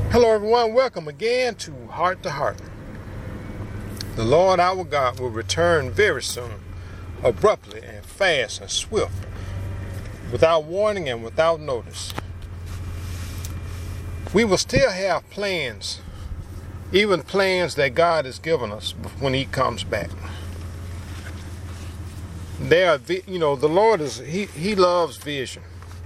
Hello everyone, welcome again to Heart to Heart. The Lord our God will return very soon, abruptly and fast and swift, without warning and without notice. We will still have plans, even plans that God has given us when He comes back. The Lord He loves vision.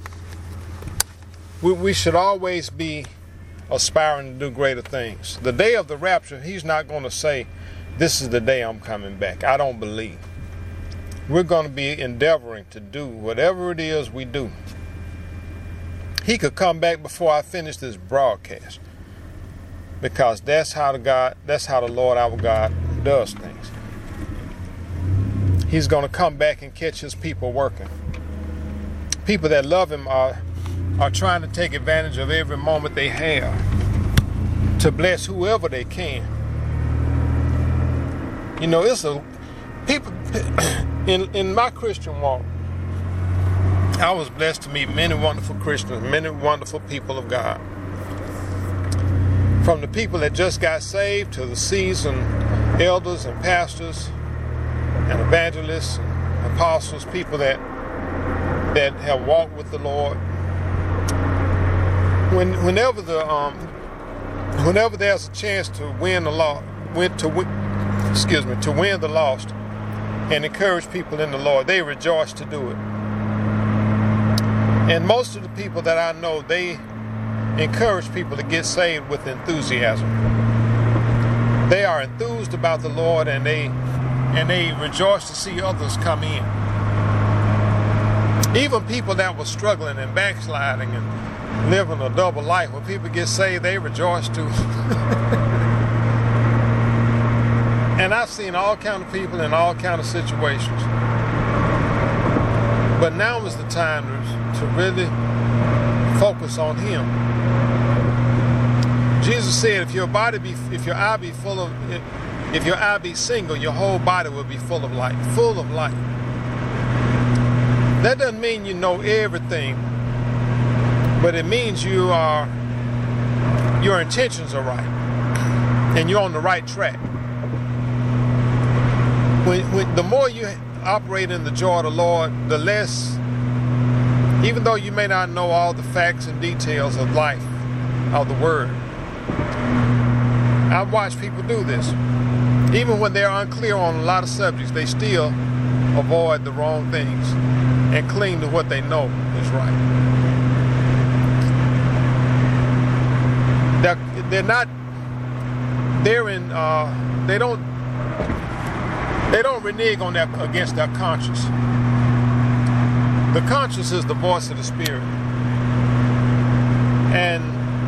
We should always be aspiring to do greater things. The day of the rapture, He's not going to say, this is the day I'm coming back. I don't believe. We're going to be endeavoring to do whatever it is we do. He could come back before I finish this broadcast, because that's how the Lord our God does things. He's going to come back and catch His people working. People that love Him are trying to take advantage of every moment they have to bless whoever they can. You know, people in my Christian walk, I was blessed to meet many wonderful Christians, many wonderful people of God. From the people that just got saved to the seasoned elders and pastors and evangelists and apostles, people that have walked with the Lord. Whenever there's a chance to win the lost and encourage people in the Lord, they rejoice to do it. And most of the people that I know, they encourage people to get saved with enthusiasm. They are enthused about the Lord, and they rejoice to see others come in. Even people that were struggling and backsliding and living a double life, when people get saved, they rejoice too. And I've seen all kind of people in all kind of situations. But now is the time to really focus on Him. Jesus said, if your eye be single, your whole body will be full of light. Full of light. That doesn't mean you know everything, but it means your intentions are right and you're on the right track. When the more you operate in the joy of the Lord, the less, even though you may not know all the facts and details of life, of the Word, I've watched people do this. Even when they're unclear on a lot of subjects, they still avoid the wrong things and cling to what they know is right. They don't renege on that against their conscience. The conscience is the voice of the Spirit. And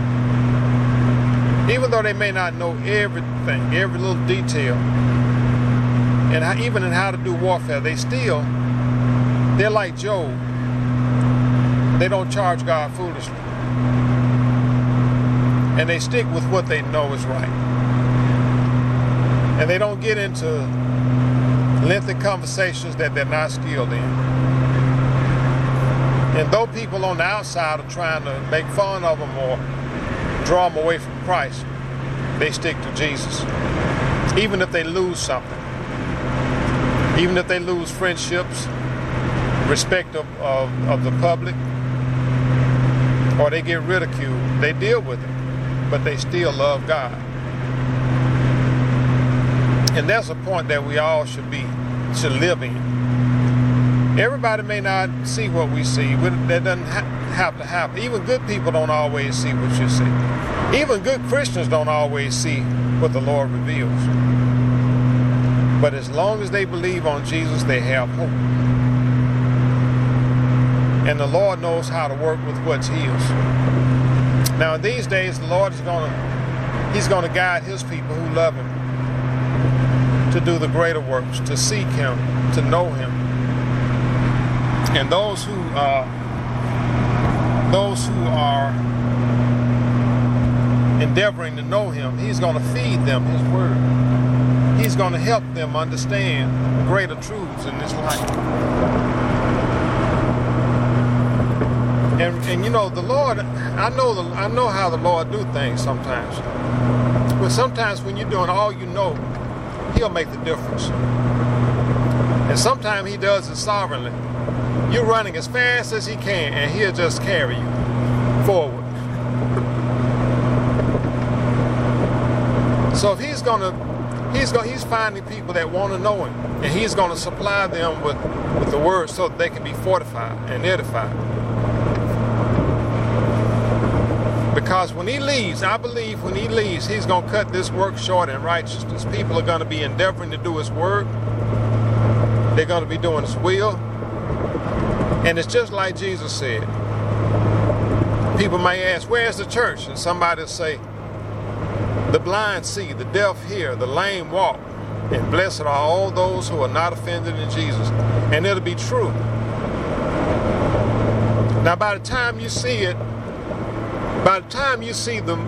even though they may not know everything, every little detail, and even in how to do warfare, they're like Job. They don't charge God foolishly. And they stick with what they know is right. And they don't get into lengthy conversations that they're not skilled in. And though people on the outside are trying to make fun of them or draw them away from Christ, they stick to Jesus. Even if they lose something. Even if they lose friendships, respect of the public, or they get ridiculed, they deal with it. But they still love God. And that's a point that we all should live in. Everybody may not see what we see. That doesn't have to happen. Even good people don't always see what you see. Even good Christians don't always see what the Lord reveals. But as long as they believe on Jesus, they have hope. And the Lord knows how to work with what's His. Now, in these days, the Lord He's going to guide His people who love Him to do the greater works, to seek Him, to know Him. And those who are endeavoring to know Him, He's going to feed them His Word. He's going to help them understand greater truths in this life. And you know, the Lord, I know how the Lord do things sometimes. But sometimes when you're doing all you know, He'll make the difference. And sometimes He does it sovereignly. You're running as fast as He can, and He'll just carry you forward. So if He's finding people that want to know Him, and He's going to supply them with the word so that they can be fortified and edified. Because when He leaves, I believe when He leaves, He's going to cut this work short in righteousness. People are going to be endeavoring to do His word. They're going to be doing His will. And it's just like Jesus said. People may ask, where's the church? And somebody will say, the blind see, the deaf hear, the lame walk. And blessed are all those who are not offended in Jesus. And it'll be true. Now by the time you see it, by the time you see the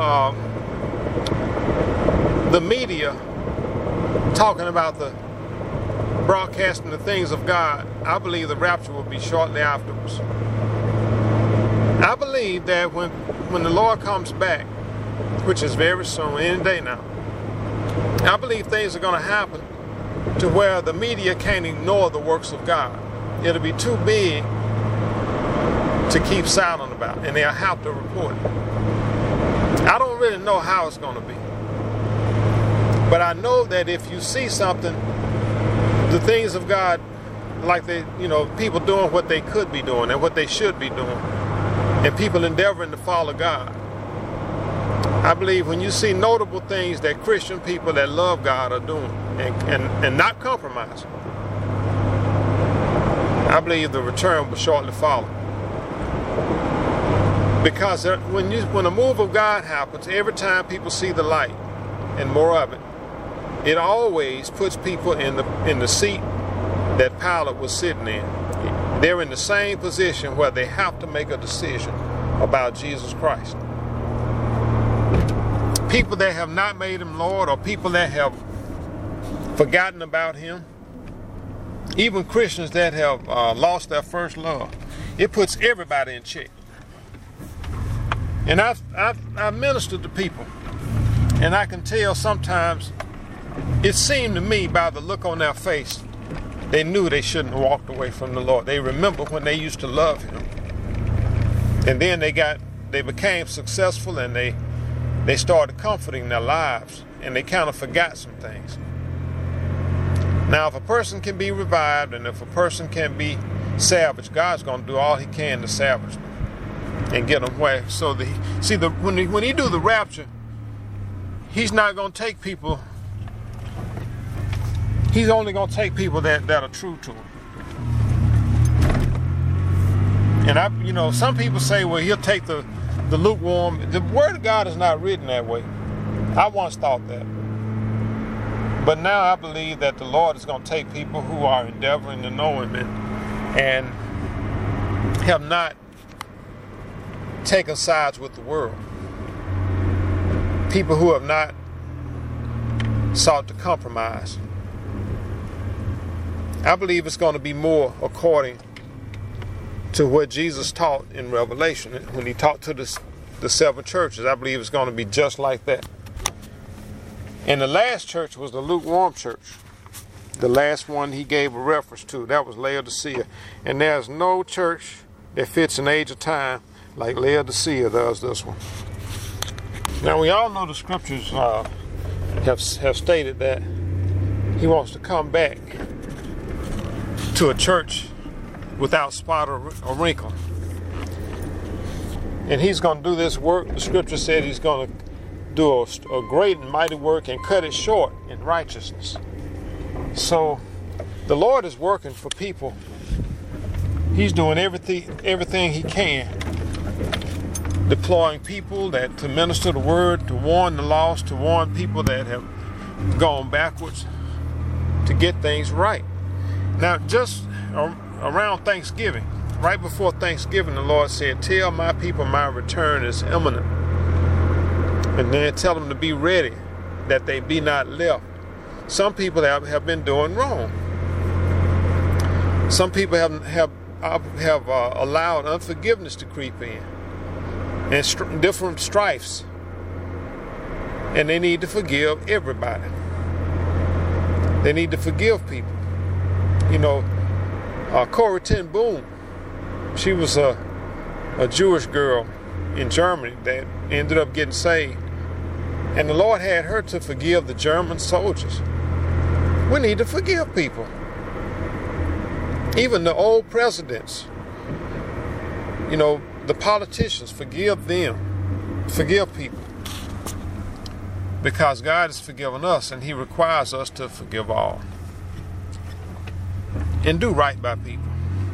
media talking about the broadcasting the things of God, I believe the rapture will be shortly afterwards. I believe that when the Lord comes back, which is very soon, any day now, I believe things are going to happen to where the media can't ignore the works of God. It'll be too big to keep silent about, and they'll have to report it. I don't really know how it's going to be. But I know that if you see something, the things of God, like people doing what they could be doing and what they should be doing, and people endeavoring to follow God. I believe when you see notable things that Christian people that love God are doing and not compromising, I believe the return will shortly follow. Because when a move of God happens, every time people see the light and more of it, it always puts people in the seat that Pilate was sitting in. They're in the same position where they have to make a decision about Jesus Christ. People that have not made Him Lord, or people that have forgotten about Him, even Christians that have lost their first love, it puts everybody in check. And I've ministered to people, and I can tell sometimes, it seemed to me by the look on their face, they knew they shouldn't have walked away from the Lord. They remember when they used to love Him. And then they became successful, and they started comforting their lives, and they kind of forgot some things. Now, if a person can be revived, and if a person can be salvaged, God's going to do all He can to salvage them and get them where. So when He do the rapture, He's not going to take people. He's only going to take people that are true to Him. And some people say, well, He'll take the lukewarm. The Word of God is not written that way. I once thought that. But now I believe that the Lord is going to take people who are endeavoring to know Him and have not taken sides with the world. People who have not sought to compromise. I believe it's going to be more according to what Jesus taught in Revelation when He taught to the 7 churches. I believe it's going to be just like that. And the last church was the lukewarm church. The last one He gave a reference to, that was Laodicea. And there's no church that fits an age of time like Laodicea does this one. Now we all know the scriptures have stated that He wants to come back to a church without spot or wrinkle. And He's going to do this work. The scripture said He's going to do a great and mighty work and cut it short in righteousness. So the Lord is working for people. He's doing everything He can, deploying people to minister the word, to warn the lost, to warn people that have gone backwards, to get things right. Now, just around Thanksgiving, right before Thanksgiving, the Lord said, tell my people my return is imminent. And then tell them to be ready, that they be not left. Some people have been doing wrong. Some people have allowed unforgiveness to creep in, and different strifes, and they need to forgive everybody. They need to forgive people. You know, Corrie ten Boom, she was a Jewish girl in Germany that ended up getting saved, and the Lord had her to forgive the German soldiers. We need to forgive people. Even the old presidents, you know, the politicians, forgive them. Forgive people. Because God has forgiven us, and He requires us to forgive all. And do right by people.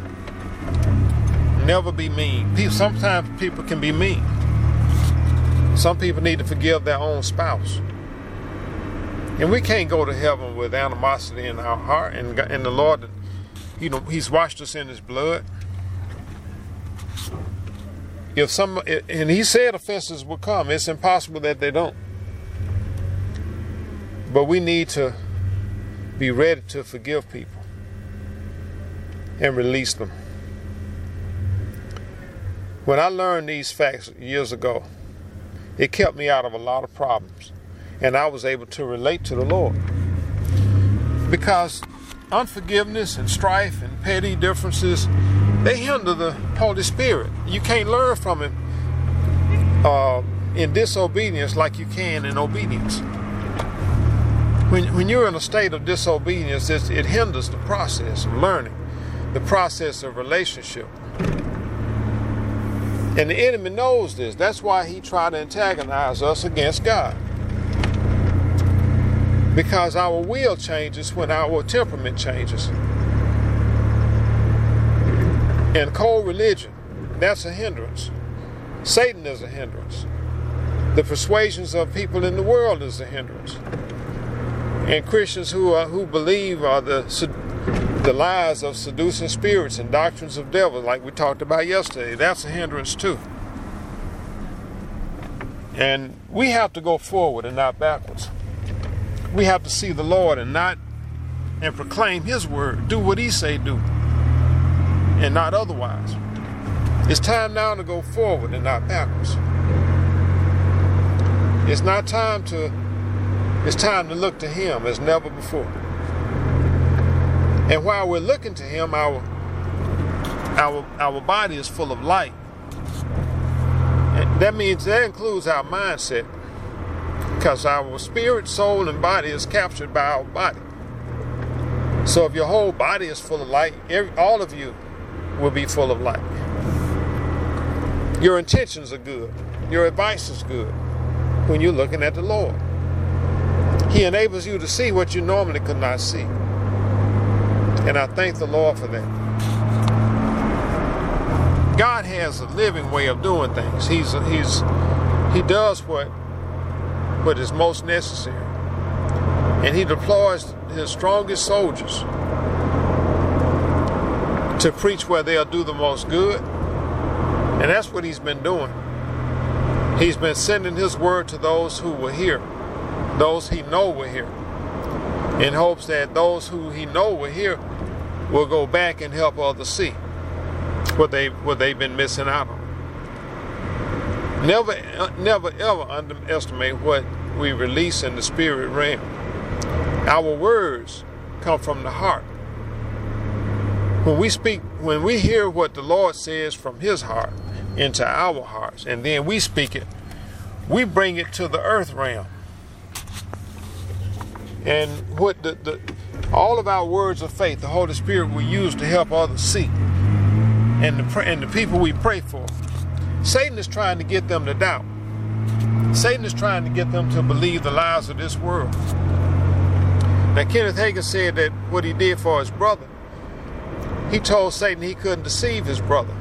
Never be mean. Sometimes people can be mean. Some people need to forgive their own spouse. And we can't go to heaven with animosity in our heart. And the Lord, you know, He's washed us in His blood. And He said offenses will come. It's impossible that they don't. But we need to be ready to forgive people and release them. When I learned these facts years ago, it kept me out of a lot of problems. And I was able to relate to the Lord. Because unforgiveness and strife and petty differences, they hinder the Holy Spirit. You can't learn from Him in disobedience like you can in obedience. When you're in a state of disobedience, it hinders the process of learning, the process of relationship. And the enemy knows this. That's why he tried to antagonize us against God. Because our will changes when our temperament changes. And cold religion, that's a hindrance. Satan is a hindrance. The persuasions of people in the world is a hindrance. And Christians who believe the lies of seducing spirits and doctrines of devils, like we talked about yesterday, that's a hindrance too. And we have to go forward and not backwards. We have to see the Lord and proclaim His word. Do what He say do, and not otherwise. It's time now to go forward and not backwards. It's time to look to Him as never before. And while we're looking to Him, our body is full of light. And that includes our mindset. Because our spirit, soul, and body is captured by our body. So if your whole body is full of light, all of you will be full of light. Your intentions are good. Your advice is good when you're looking at the Lord. He enables you to see what you normally could not see. And I thank the Lord for that. God has a living way of doing things. He does what is most necessary. And He deploys His strongest soldiers to preach where they'll do the most good. And that's what He's been doing. He's been sending His word to those who will hear, those He know will hear, in hopes that those who He know will hear will go back and help others see what they've been missing out on. Never ever underestimate what we release in the spirit realm. Our words come from the heart. When we hear what the Lord says from His heart into our hearts, and then we speak it, we bring it to the earth realm. And what all of our words of faith, the Holy Spirit will use to help others see. And the people we pray for. Satan is trying to get them to doubt. Satan is trying to get them to believe the lies of this world. Now, Kenneth Hagin said that what he did for his brother, he told Satan he couldn't deceive his brother.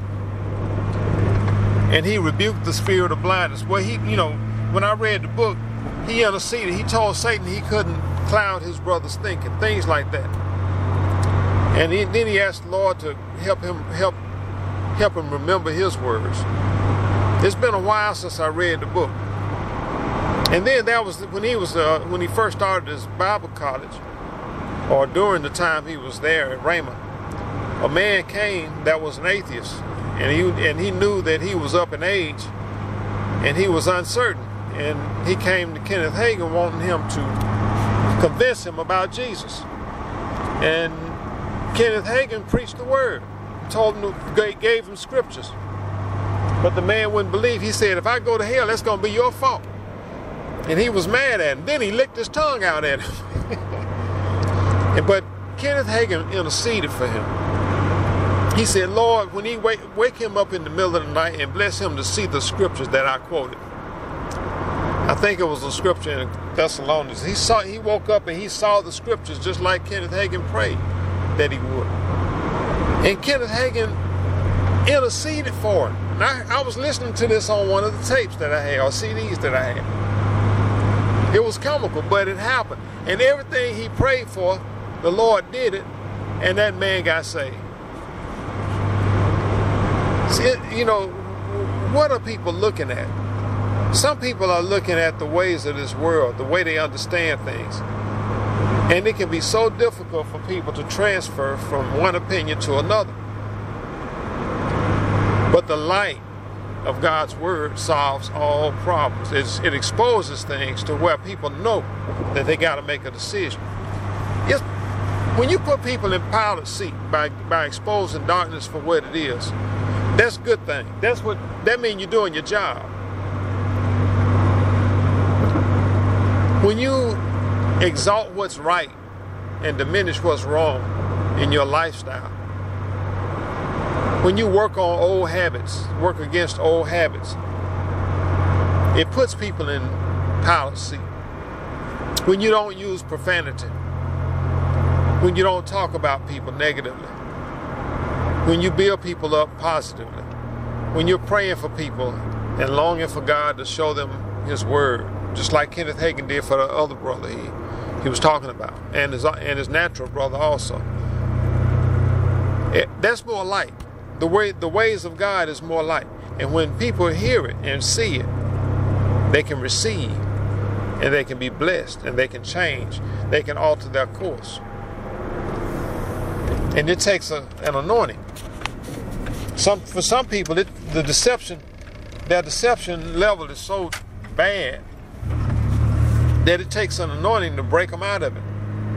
And he rebuked the spirit of blindness. Well, when I read the book, he interceded. He told Satan he couldn't cloud his brother's thinking, things like that. And then he asked the Lord to help him remember His words. It's been a while since I read the book. And then that was when he first started his Bible college, or during the time he was there at Rhema. a man came that was an atheist, and he knew that he was up in age, and he was uncertain, and he came to Kenneth Hagin wanting him to convince him about Jesus. And Kenneth Hagin preached the word, told him, gave him scriptures. But the man wouldn't believe. He said, if I go to hell, that's going to be your fault. And he was mad at him. Then he licked his tongue out at him. But Kenneth Hagin interceded for him. He said, Lord, when he wake him up in the middle of the night and bless him to see the scriptures that I quoted. I think it was a scripture in Thessalonians. He woke up and he saw the scriptures just like Kenneth Hagin prayed that he would. And Kenneth Hagin interceded for him. And I was listening to this on one of the tapes that I had, or CDs that I had. It was comical, but it happened. And everything he prayed for, the Lord did it, and that man got saved. See, you know, what are people looking at? Some people are looking at the ways of this world, the way they understand things. And it can be so difficult for people to transfer from one opinion to another. But the light of God's word solves all problems. It exposes things to where people know that they got to make a decision. When you put people in Pilate's seat by exposing darkness for what it is, that's a good thing. That means you're doing your job. When you exalt what's right and diminish what's wrong in your lifestyle, when you work on old habits, work against old habits, it puts people in Pilate's seat. When you don't use profanity, when you don't talk about people negatively, when you build people up positively, when you're praying for people and longing for God to show them His word, just like Kenneth Hagin did for the other brother he was talking about, and his natural brother also. That's more light. The ways of God is more light. And when people hear it and see it, they can receive, and they can be blessed, and they can change. They can alter their course. And it takes an anointing. For some people, their deception level is so bad that it takes an anointing to break them out of it.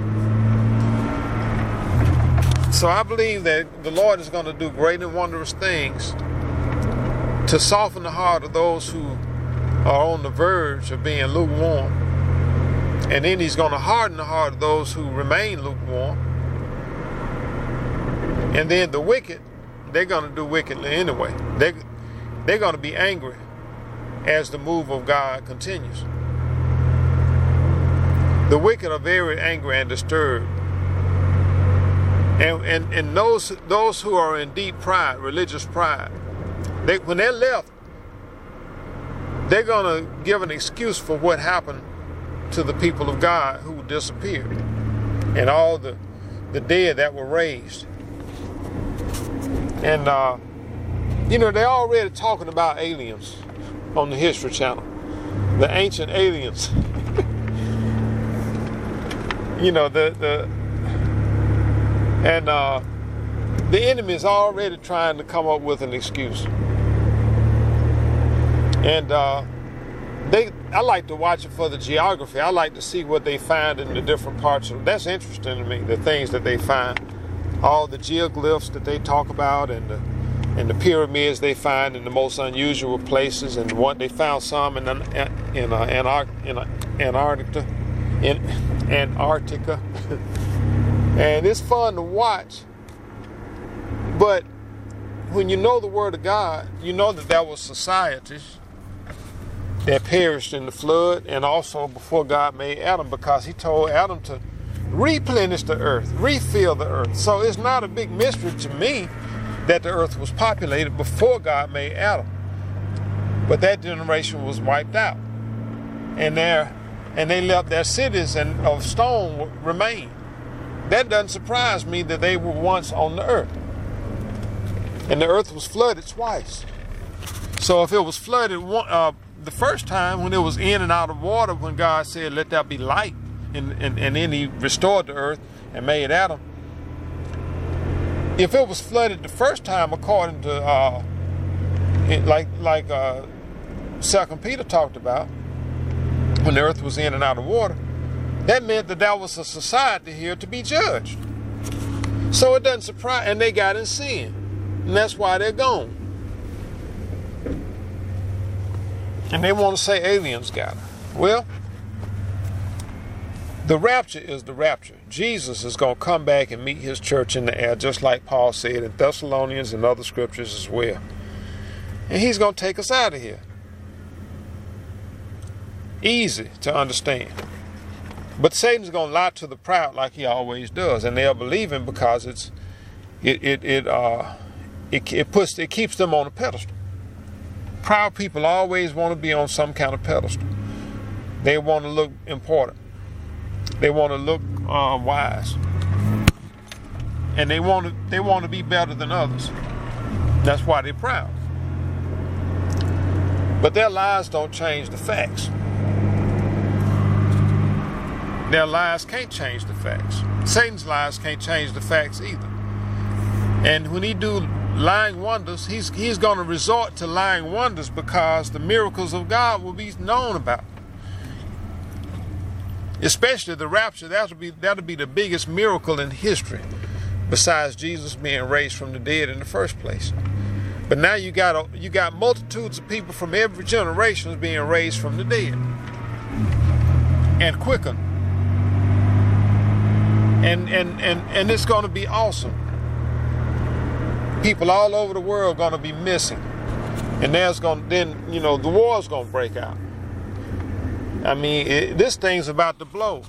So I believe that the Lord is going to do great and wondrous things to soften the heart of those who are on the verge of being lukewarm. And then He's going to harden the heart of those who remain lukewarm. And then the wicked, they're going to do wickedly anyway. They're going to be angry as the move of God continues. The wicked are very angry and disturbed. And those who are in deep pride, religious pride, when they're left, they're going to give an excuse for what happened to the people of God who disappeared and all the dead that were raised. And, they're already talking about aliens on the History Channel, the ancient aliens. The enemy is already trying to come up with an excuse. And I like to watch it for the geography. I like to see what they find in the different parts of it. That's interesting to me, the things that they find. All the geoglyphs that they talk about, and the pyramids they find in the most unusual places. And they found some in Antarctica. And it's fun to watch. But when you know the Word of God, you know that there was societies that perished in the flood, and also before God made Adam, because He told Adam to replenish the earth, refill the earth. So it's not a big mystery to me that the earth was populated before God made Adam. But that generation was wiped out. And they left their cities of stone remain. That doesn't surprise me that they were once on the earth. And the earth was flooded twice. So if it was flooded the first time when it was in and out of water, when God said, let there be light, and then He restored the earth and made Adam, If it was flooded the first time, according to like 2 Peter talked about, when the earth was in and out of water, that meant that there was a society here to be judged. So it doesn't surprise, and they got in sin, and that's why they're gone. And they want to say aliens got her. Well, the rapture is the rapture. Jesus is going to come back and meet his church in the air, just like Paul said in Thessalonians and other scriptures as well. And he's going to take us out of here. Easy to understand. But Satan's going to lie to the proud like he always does, and they'll believe him because it keeps them on a pedestal. Proud people always want to be on some kind of pedestal. They want to look important. They want to look wise, and they want to be better than others. That's why they're proud. But their lies don't change the facts. Their lies can't change the facts. Satan's lies can't change the facts either. And when he do lying wonders, he's going to resort to lying wonders because the miracles of God will be known about. Especially the rapture, that'll be the biggest miracle in history, besides Jesus being raised from the dead in the first place. But now you got multitudes of people from every generation being raised from the dead and quickened. And it's going to be awesome. People all over the world are going to be missing, and the war's going to break out. I mean, this thing's about to blow.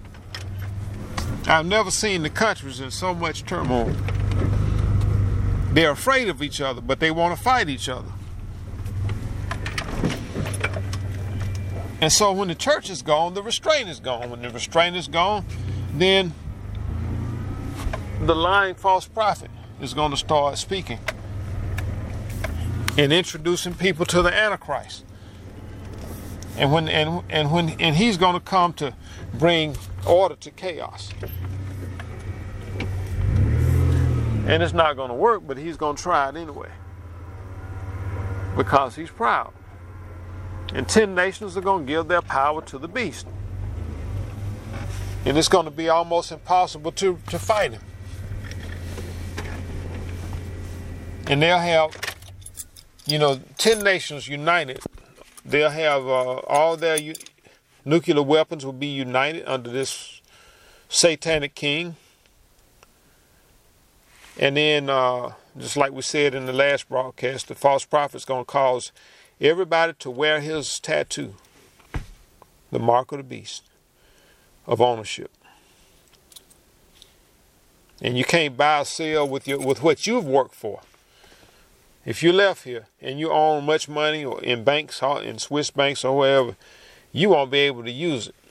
I've never seen the countries in so much turmoil. They're afraid of each other, but they want to fight each other. And so when the church is gone, the restraint is gone. When the restraint is gone, then the lying false prophet is going to start speaking and introducing people to the Antichrist. And he's going to come to bring order to chaos. And it's not going to work, but he's going to try it anyway, because he's proud. And 10 nations are going to give their power to the beast. And it's going to be almost impossible to fight him. And they'll have, 10 nations united. They'll have all their nuclear weapons will be united under this satanic king. And then, just like we said in the last broadcast, the false prophet's going to cause everybody to wear his tattoo, the mark of the beast of ownership. And you can't buy or sell with what you've worked for. If you left here and you own much money or in banks, in Swiss banks or wherever, you won't be able to use it.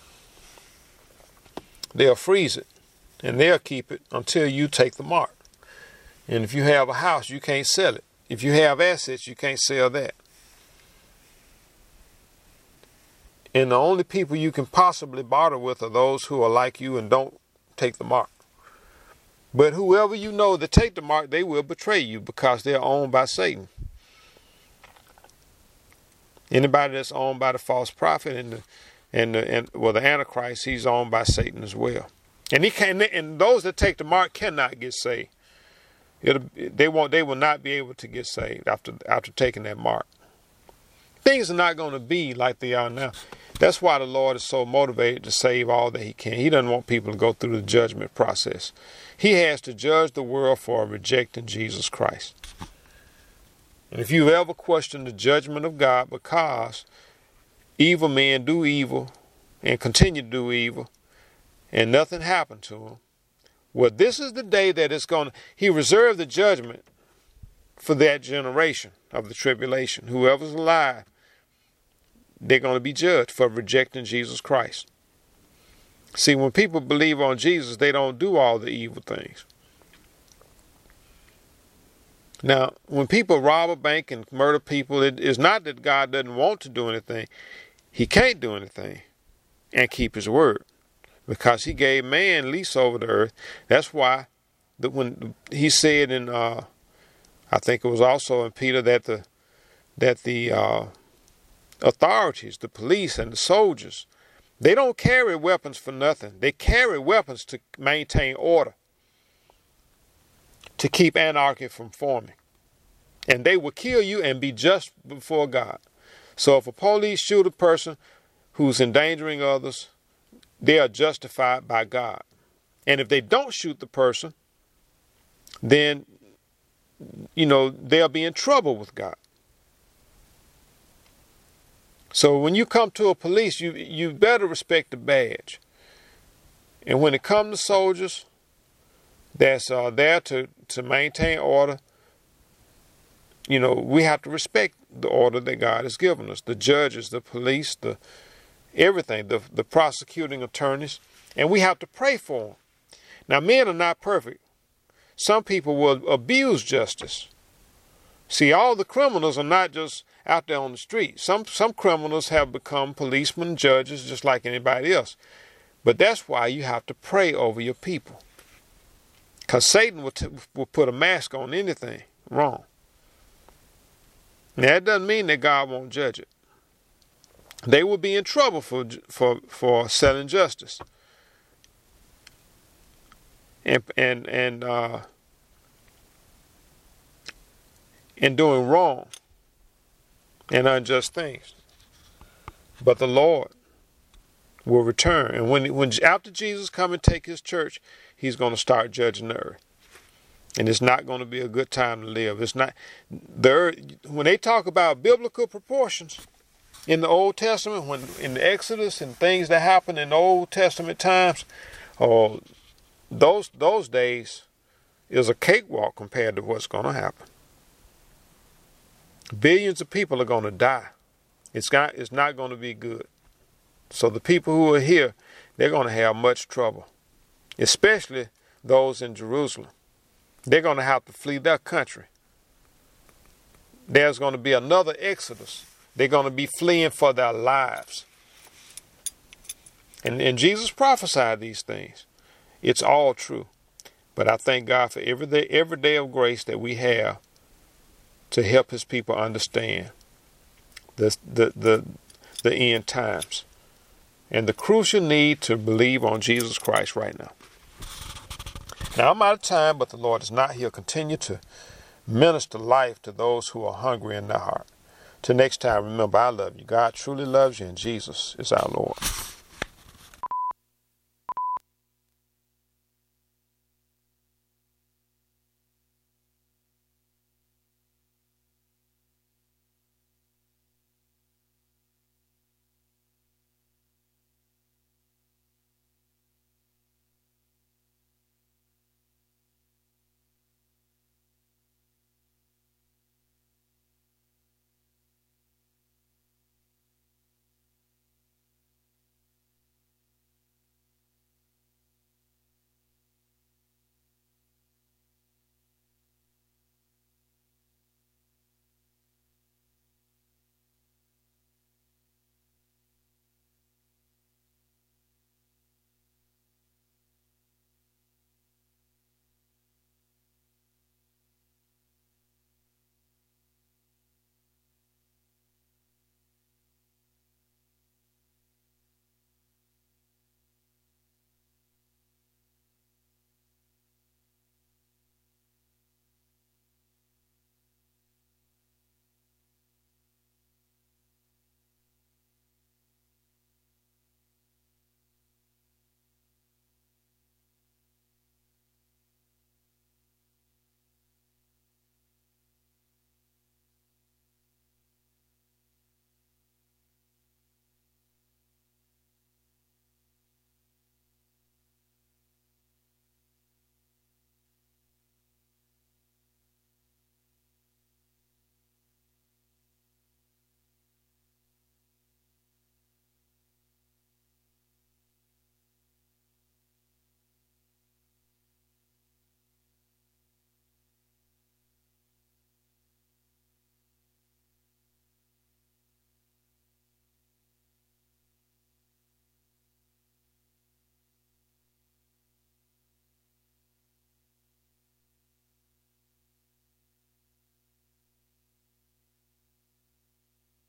They'll freeze it and they'll keep it until you take the mark. And if you have a house, you can't sell it. If you have assets, you can't sell that. And the only people you can possibly barter with are those who are like you and don't take the mark. But whoever you know that take the mark, they will betray you because they're owned by Satan. Anybody that's owned by the false prophet and the Antichrist, he's owned by Satan as well. And those that take the mark cannot get saved. They will not be able to get saved after taking that mark. Things are not going to be like they are now. That's why the Lord is so motivated to save all that he can. He doesn't want people to go through the judgment process. He has to judge the world for rejecting Jesus Christ. And if you've ever questioned the judgment of God because evil men do evil and continue to do evil and nothing happened to them, well, this is the day that he reserved the judgment for that generation of the tribulation. Whoever's alive, they're going to be judged for rejecting Jesus Christ. See, when people believe on Jesus, they don't do all the evil things. Now, when people rob a bank and murder people, it is not that God doesn't want to do anything. He can't do anything and keep his word because he gave man lease over the earth. That's why when he said in, I think it was also in Peter, that the authorities, the police and the soldiers, they don't carry weapons for nothing. They carry weapons to maintain order, to keep anarchy from forming. And they will kill you and be just before God. So if a police shoot a person who's endangering others, they are justified by God. And if they don't shoot the person, then, they'll be in trouble with God. So when you come to a police, you better respect the badge. And when it comes to soldiers that's there to maintain order, we have to respect the order that God has given us. The judges, the police, everything, the prosecuting attorneys, and we have to pray for them. Now, men are not perfect. Some people will abuse justice. See, all the criminals are not just out there on the street. Some criminals have become policemen, judges, just like anybody else. But that's why you have to pray over your people. Because Satan will put a mask on anything wrong. Now, that doesn't mean that God won't judge it. They will be in trouble for selling justice and doing wrong and unjust things. But the Lord will return, and when after Jesus come and take his church, he's going to start judging the earth. And it's not going to be a good time to live. It's not when they talk about biblical proportions in the Old Testament, when in the Exodus and things that happened in the Old Testament times, those days is a cakewalk compared to what's going to happen. Billions of people are going to die. It's not going to be good. So the people who are here, they're going to have much trouble, especially those in Jerusalem. They're going to have to flee their country. There's going to be another exodus. They're going to be fleeing for their lives. And Jesus prophesied these things. It's all true. But I thank God for every day of grace that we have to help his people understand the end times and the crucial need to believe on Jesus Christ right now. Now, I'm out of time, but the Lord is not. He'll continue to minister life to those who are hungry in their heart. Till next time, remember, I love you. God truly loves you, and Jesus is our Lord.